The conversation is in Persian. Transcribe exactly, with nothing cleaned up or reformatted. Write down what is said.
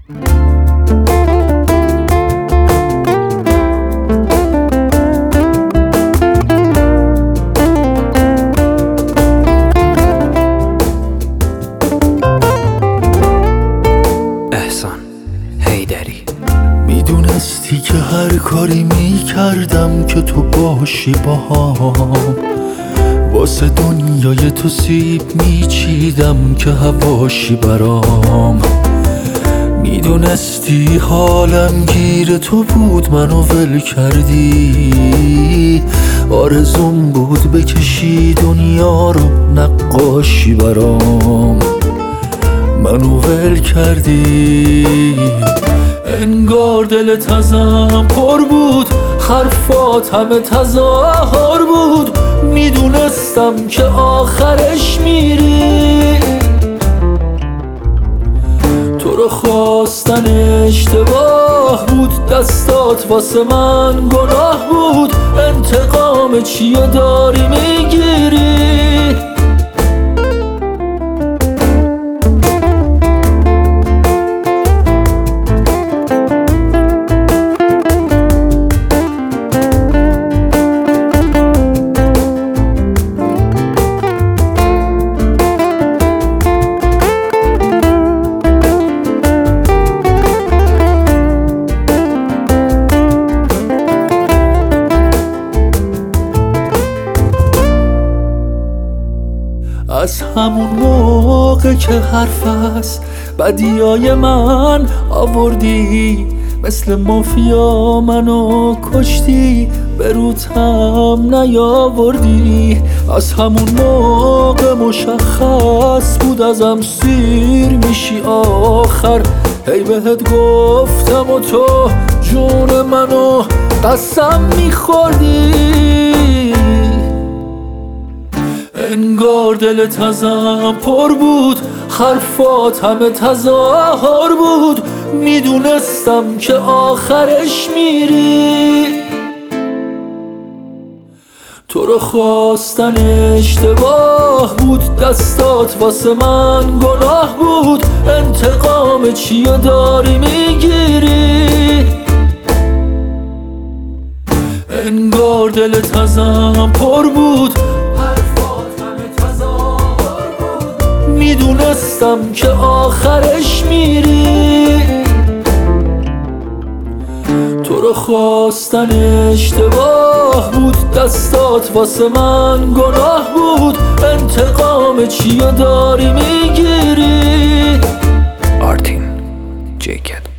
میدونستی که هر کاری میکردم که تو باشی باهام، واسه دنیای تو سیب میچیدم که هواشی برام. میدونستی حالم گیر تو بود، منو ول کردی. آرزوم بود بکشی دنیا رو نقاشی برام، منو ول کردی. انگار دلت ازم پر بود، حرفات همه تظاهر بود. میدونستم که آخرش میری، تو رو خواستن اشتباه بود، دستات واسه من گناه بود. انتقام چیه داری میگیری؟ از همون موقع که حرف از بدیای من آوردی، مثل مافیا منو کشتی، به روتم نیاوردی. از همون موقع مشخص بود ازم سیر میشی آخر. هی بهت گفتم و تو جون منو قسم میخوردی. انگار دلت ازم پر بود، حرفات همه تظاهر بود. میدونستم که آخرش میری، تو رو خواستن اشتباه بود، دستات واسه من گناه بود. انتقام چیه داری میگیری؟ انگار دلت ازم پر بود، میدونستم که آخرش میری، تو رو خواستن اشتباه بود، دستات واسه من گناه بود. انتقام چیه داری میگیری؟ آرتین جیکت